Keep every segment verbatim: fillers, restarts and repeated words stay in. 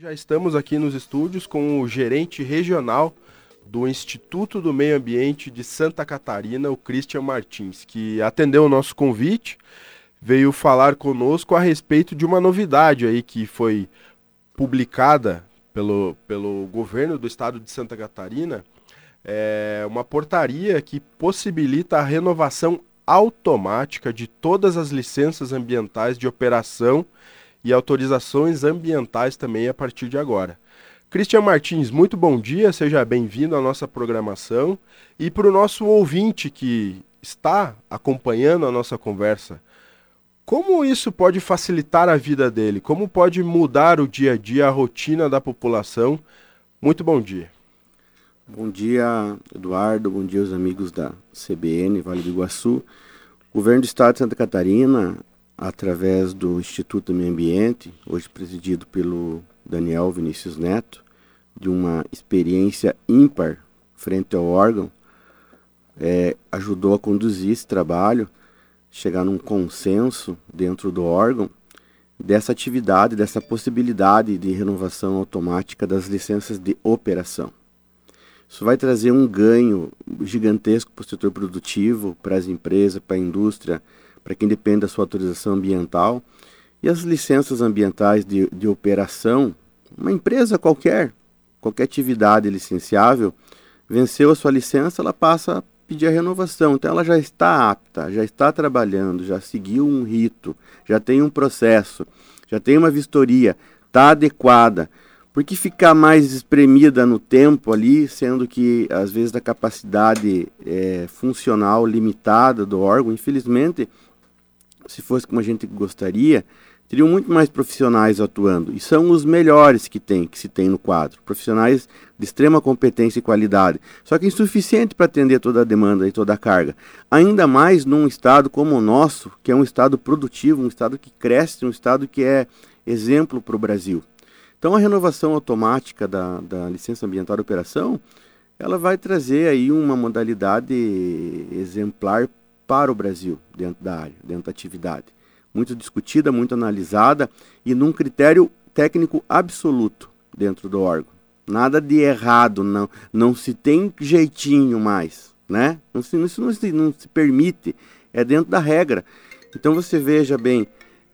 Já estamos aqui nos estúdios com o gerente regional do Instituto do Meio Ambiente de Santa Catarina, o Christian Martins, que atendeu o nosso convite, veio falar conosco a respeito de uma novidade aí que foi publicada pelo, pelo governo do estado de Santa Catarina, é uma portaria que possibilita a renovação automática de todas as licenças ambientais de operação e autorizações ambientais também a partir de agora. Christian Martins, muito bom dia, seja bem-vindo à nossa programação. E para o nosso ouvinte que está acompanhando a nossa conversa, como isso pode facilitar a vida dele? Como pode mudar o dia a dia, a rotina da população? Muito bom dia. Bom dia, Eduardo. Bom dia aos amigos da C B N, Vale do Iguaçu. O governo do estado de Santa Catarina, através do Instituto do Meio Ambiente, hoje presidido pelo Daniel Vinícius Neto, de uma experiência ímpar frente ao órgão, é, ajudou a conduzir esse trabalho, chegar num consenso dentro do órgão dessa atividade, dessa possibilidade de renovação automática das licenças de operação. Isso vai trazer um ganho gigantesco para o setor produtivo, para as empresas, para a indústria, para quem depende da sua autorização ambiental. E as licenças ambientais de, de operação, uma empresa qualquer, qualquer atividade licenciável, venceu a sua licença, ela passa a pedir a renovação. Então ela já está apta, já está trabalhando, já seguiu um rito, já tem um processo, já tem uma vistoria, está adequada. Por que ficar mais espremida no tempo ali, sendo que às vezes a capacidade é, funcional limitada do órgão, infelizmente, se fosse como a gente gostaria, teriam muito mais profissionais atuando. E são os melhores que, tem, que se tem no quadro. Profissionais de extrema competência e qualidade. Só que é insuficiente para atender toda a demanda e toda a carga. Ainda mais num estado como o nosso, que é um estado produtivo, um estado que cresce, um estado que é exemplo para o Brasil. Então a renovação automática da, da licença ambiental de operação, ela vai trazer aí uma modalidade exemplar para o Brasil, dentro da área, dentro da atividade. Muito discutida, muito analisada e num critério técnico absoluto dentro do órgão. Nada de errado, não, não se tem jeitinho mais, né? Não se, isso não se, não se permite, é dentro da regra. Então você veja bem,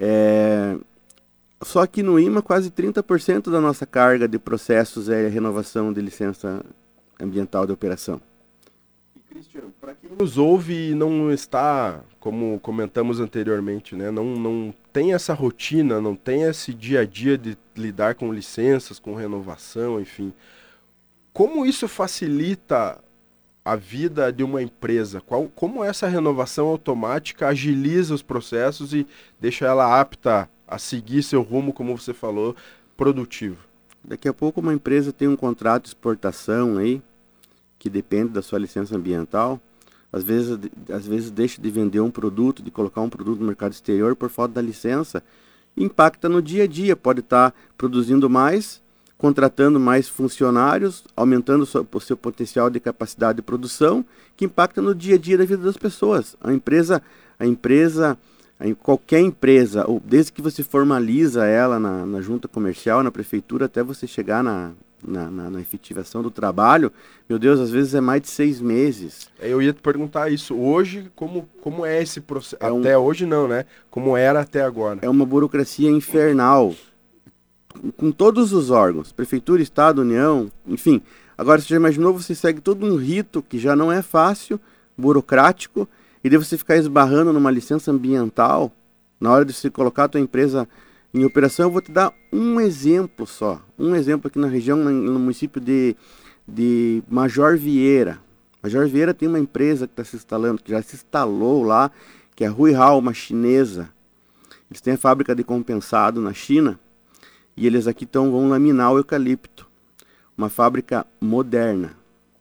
é, só que no I M A quase trinta por cento da nossa carga de processos é renovação de licença ambiental de operação. Christian, para quem nos ouve e não está, como comentamos anteriormente, né, não, não tem essa rotina, não tem esse dia a dia de lidar com licenças, com renovação, enfim, como isso facilita a vida de uma empresa? Qual, como essa renovação automática agiliza os processos e deixa ela apta a seguir seu rumo, como você falou, produtivo? Daqui a pouco uma empresa tem um contrato de exportação aí, que depende da sua licença ambiental, às vezes, às vezes deixa de vender um produto, de colocar um produto no mercado exterior por falta da licença, impacta no dia a dia, pode estar produzindo mais, contratando mais funcionários, aumentando o seu potencial de capacidade de produção, que impacta no dia a dia da vida das pessoas. A empresa, a empresa, qualquer empresa, ou desde que você formaliza ela na, na junta comercial, na prefeitura, até você chegar na Na, na, na efetivação do trabalho, meu Deus, às vezes é mais de seis meses. Eu ia te perguntar isso. Hoje, como, como é esse processo? É um, até hoje não, né? Como era até agora? É uma burocracia infernal. Com, com todos os órgãos, prefeitura, estado, união, enfim. Agora, você já imaginou, você segue todo um rito que já não é fácil, burocrático, e daí você ficar esbarrando numa licença ambiental, na hora de você colocar a tua empresa em operação. Eu vou te dar um exemplo só, um exemplo aqui na região, no município de, de Major Vieira. Major Vieira tem uma empresa que está se instalando, que já se instalou lá, que é a Ruihao, uma chinesa. Eles têm a fábrica de compensado na China, e eles aqui tão, vão laminar o eucalipto. Uma fábrica moderna,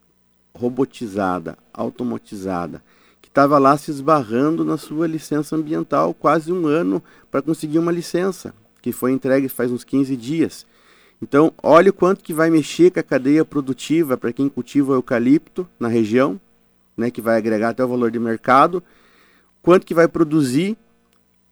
robotizada, automatizada, que estava lá se esbarrando na sua licença ambiental quase um ano para conseguir uma licença, que foi entregue faz uns quinze dias. Então, olha o quanto que vai mexer com a cadeia produtiva para quem cultiva o eucalipto na região, né, que vai agregar até o valor de mercado, quanto que vai produzir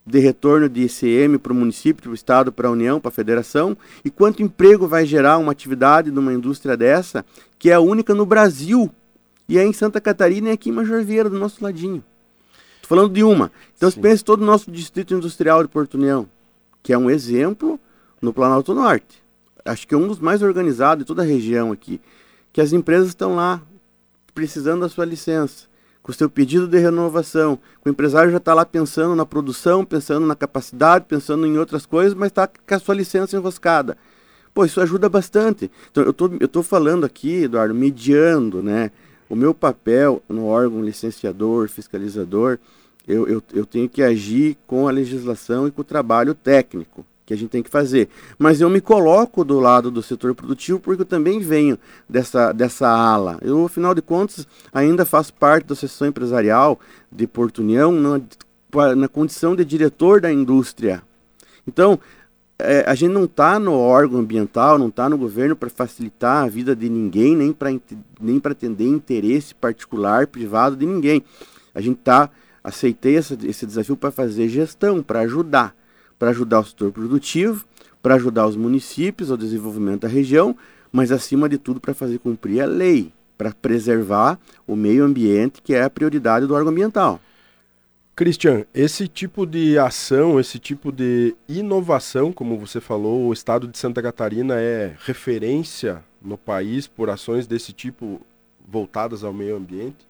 de retorno de I C M para o município, para o estado, para a União, para a federação, e quanto emprego vai gerar uma atividade de uma indústria dessa, que é a única no Brasil, e é em Santa Catarina e aqui em Major Vieira, do nosso ladinho. Estou falando de uma. Então, você pensa todo o nosso distrito industrial de Porto União, que é um exemplo no Planalto Norte. Acho que é um dos mais organizados de toda a região aqui, que as empresas estão lá precisando da sua licença, com o seu pedido de renovação, o empresário já está lá pensando na produção, pensando na capacidade, pensando em outras coisas, mas está com a sua licença enroscada. Pô, isso ajuda bastante. Então, eu tô, eu tô falando aqui, Eduardo, mediando, né? O meu papel no órgão licenciador, fiscalizador, eu, eu, eu tenho que agir com a legislação e com o trabalho técnico que a gente tem que fazer. Mas eu me coloco do lado do setor produtivo porque eu também venho dessa, dessa ala. Eu, afinal de contas, ainda faço parte da Associação Empresarial de Porto União na, na condição de diretor da indústria. Então, é, a gente não está no órgão ambiental, não está no governo para facilitar a vida de ninguém, nem para nem para atender interesse particular, privado de ninguém. A gente tá, aceitei essa, esse desafio para fazer gestão, para ajudar. Para ajudar o setor produtivo, para ajudar os municípios ao desenvolvimento da região, mas acima de tudo para fazer cumprir a lei, para preservar o meio ambiente, que é a prioridade do órgão ambiental. Christian, esse tipo de ação, esse tipo de inovação, como você falou, o estado de Santa Catarina é referência no país por ações desse tipo voltadas ao meio ambiente.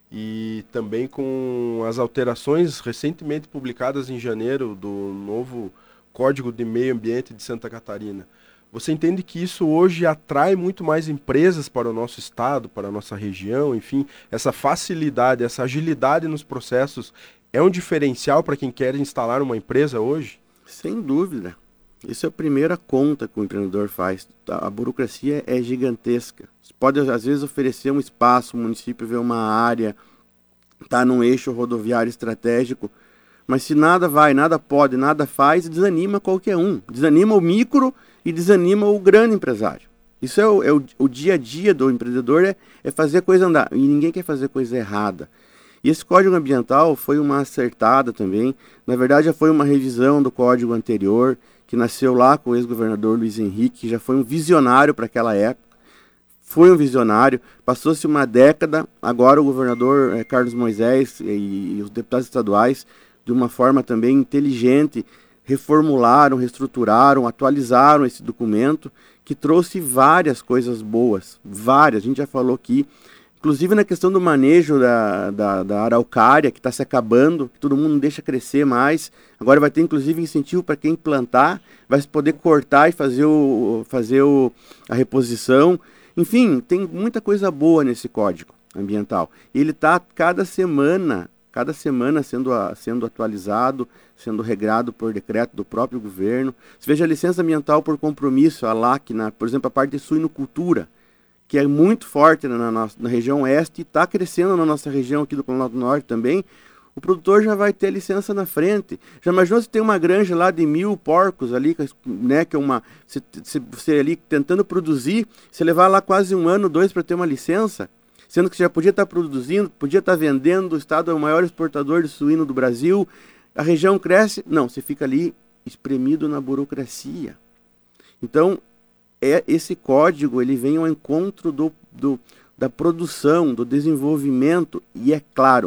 E também com as alterações recentemente publicadas em janeiro do novo Código de Meio Ambiente de Santa Catarina. Você entende que isso hoje atrai muito mais empresas para o nosso estado, para a nossa região, enfim, essa facilidade, essa agilidade nos processos é um diferencial para quem quer instalar uma empresa hoje? Sem dúvida. Isso é a primeira conta que o empreendedor faz. A burocracia é gigantesca. Você pode, às vezes, oferecer um espaço, o município vê uma área, está num eixo rodoviário estratégico, mas se nada vai, nada pode, nada faz, desanima qualquer um. Desanima o micro e desanima o grande empresário. Isso é o, é o, o dia a dia do empreendedor, é, é fazer a coisa andar. E ninguém quer fazer coisa errada. E esse código ambiental foi uma acertada também. Na verdade, já foi uma revisão do código anterior, que nasceu lá com o ex-governador Luiz Henrique, que já foi um visionário para aquela época. Foi um visionário, passou-se uma década, agora o governador eh, Carlos Moisés e, e os deputados estaduais, de uma forma também inteligente, reformularam, reestruturaram, atualizaram esse documento, que trouxe várias coisas boas, várias, a gente já falou aqui, inclusive na questão do manejo da, da, da araucária, que está se acabando, que todo mundo não deixa crescer mais. Agora vai ter inclusive incentivo para quem plantar, vai se poder cortar e fazer, o, fazer o, a reposição. Enfim, tem muita coisa boa nesse código ambiental. Ele está cada semana, cada semana sendo, sendo atualizado, sendo regrado por decreto do próprio governo. Você veja a licença ambiental por compromisso, a LAC, na, por exemplo, a parte de suinocultura, que é muito forte na, nossa, na região oeste e está crescendo na nossa região aqui do Planalto Norte também. O produtor já vai ter a licença na frente. Já imaginou se tem uma granja lá de mil porcos ali, né, que é uma... Você, você ali tentando produzir, você levar lá quase um ano, dois para ter uma licença, sendo que você já podia estar produzindo, podia estar vendendo, o estado é o maior exportador de suíno do Brasil, a região cresce, não, você fica ali espremido na burocracia. Então, é, esse código ele vem ao encontro do, do, da produção, do desenvolvimento e, é claro,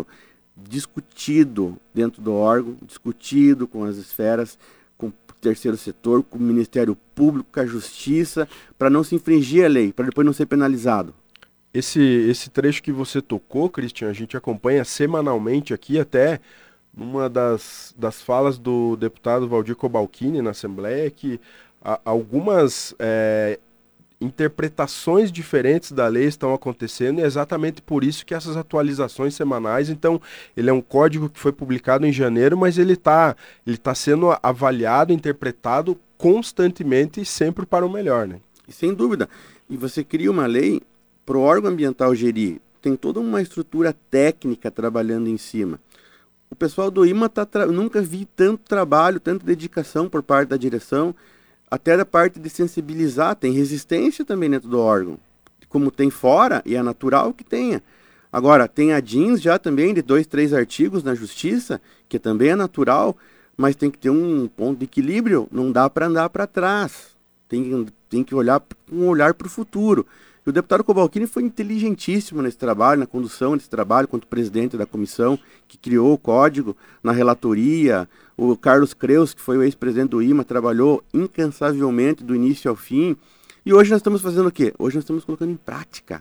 discutido dentro do órgão, discutido com as esferas, com o terceiro setor, com o Ministério Público, com a Justiça, para não se infringir a lei, para depois não ser penalizado. Esse, esse trecho que você tocou, Christian, a gente acompanha semanalmente aqui, até numa das, das falas do deputado Valdir Cobalcini na Assembleia, que a, algumas é, interpretações diferentes da lei estão acontecendo e é exatamente por isso que essas atualizações semanais, então, ele é um código que foi publicado em janeiro, mas ele está ele tá sendo avaliado, interpretado constantemente e sempre para o melhor, né? E sem dúvida. E você cria uma lei para o órgão ambiental gerir, tem toda uma estrutura técnica trabalhando em cima. O pessoal do I M A tá tra... nunca vi tanto trabalho, tanta dedicação por parte da direção, até da parte de sensibilizar, tem resistência também dentro do órgão, como tem fora, e é natural que tenha. Agora, tem a D I N S já também, de dois, três artigos na Justiça, que também é natural, mas tem que ter um ponto de equilíbrio, não dá para andar para trás, tem, tem que olhar com um olhar para o futuro. E o deputado Cobalcini foi inteligentíssimo nesse trabalho, na condução desse trabalho, quanto presidente da comissão que criou o código, na relatoria. O Carlos Creus, que foi o ex-presidente do I M A, trabalhou incansavelmente do início ao fim. E hoje nós estamos fazendo o quê? Hoje nós estamos colocando em prática.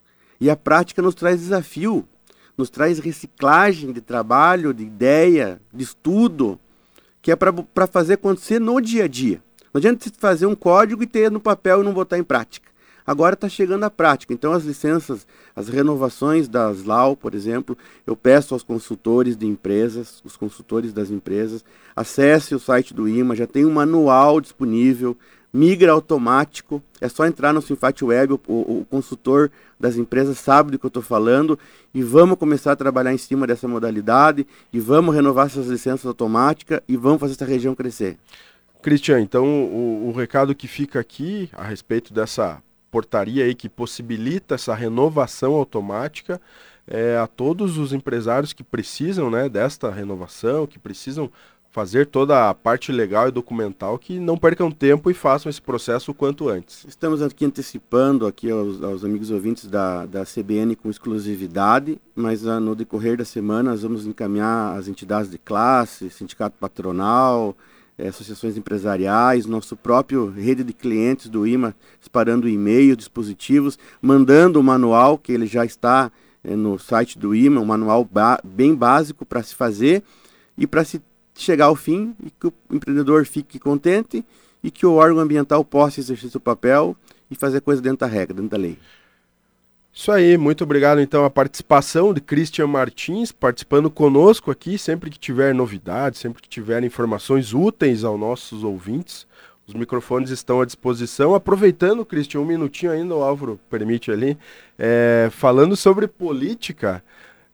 E a prática nos traz desafio, nos traz reciclagem de trabalho, de ideia, de estudo, que é para fazer acontecer no dia a dia. Não adianta você fazer um código e ter no papel e não botar em prática. Agora está chegando a prática. Então as licenças, as renovações das L A U, por exemplo, eu peço aos consultores de empresas, os consultores das empresas, acesse o site do I M A, já tem um manual disponível, migra automático, é só entrar no Sinfat Web, o, o, o consultor das empresas sabe do que eu estou falando, e vamos começar a trabalhar em cima dessa modalidade, e vamos renovar essas licenças automáticas, e vamos fazer essa região crescer. Cristian, então o, o recado que fica aqui a respeito dessa portaria aí que possibilita essa renovação automática é, a todos os empresários que precisam, né, desta renovação, que precisam fazer toda a parte legal e documental, que não percam tempo e façam esse processo o quanto antes. Estamos aqui antecipando aqui aos, aos amigos ouvintes da, da C B N com exclusividade, mas ah, no decorrer da semana nós vamos encaminhar as entidades de classe, sindicato patronal, associações empresariais, nosso próprio rede de clientes do I M A, disparando e-mail, dispositivos, mandando o manual, que ele já está é, no site do I M A, um manual ba- bem básico para se fazer e para se chegar ao fim e que o empreendedor fique contente e que o órgão ambiental possa exercer seu papel e fazer coisa dentro da regra, dentro da lei. Isso aí, muito obrigado então a participação de Cristian Martins, participando conosco aqui, sempre que tiver novidades, sempre que tiver informações úteis aos nossos ouvintes, os microfones estão à disposição. Aproveitando, Cristian, um minutinho ainda, o Álvaro permite ali, é, falando sobre política,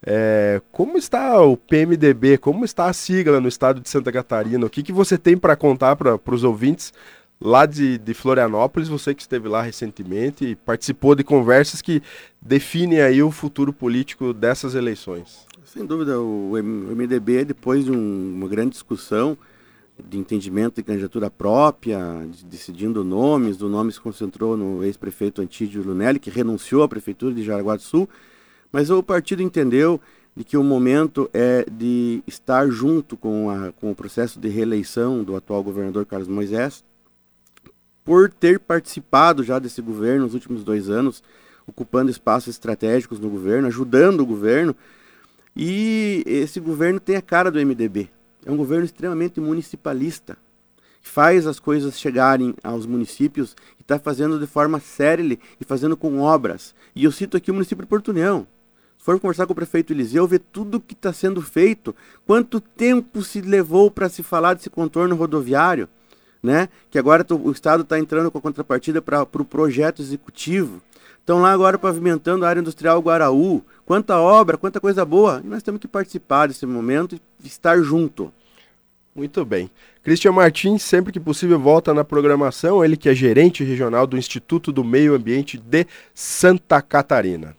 é, como está o P M D B, como está a sigla no estado de Santa Catarina, o que, que você tem para contar para os ouvintes lá de, de Florianópolis, você que esteve lá recentemente e participou de conversas que definem aí o futuro político dessas eleições? Sem dúvida, o M D B, depois de um, uma grande discussão de entendimento de candidatura própria, de, decidindo nomes, o nome se concentrou no ex-prefeito Antídio Lunelli, que renunciou à prefeitura de Jaraguá do Sul, mas o partido entendeu de que o momento é de estar junto com, a, com o processo de reeleição do atual governador Carlos Moisés, por ter participado já desse governo nos últimos dois anos, ocupando espaços estratégicos no governo, ajudando o governo, e esse governo tem a cara do M D B. É um governo extremamente municipalista, que faz as coisas chegarem aos municípios e está fazendo de forma célere e fazendo com obras. E eu cito aqui o município de Porto União. Se for conversar com o prefeito Eliseu, ver tudo que está sendo feito, quanto tempo se levou para se falar desse contorno rodoviário, né? Que agora o Estado está entrando com a contrapartida para o pro projeto executivo. Estão lá agora pavimentando a área industrial Guaraú. Quanta obra, quanta coisa boa. E nós temos que participar desse momento e estar junto. Muito bem. Cristian Martins, sempre que possível, volta na programação. Ele que é gerente regional do Instituto do Meio Ambiente de Santa Catarina.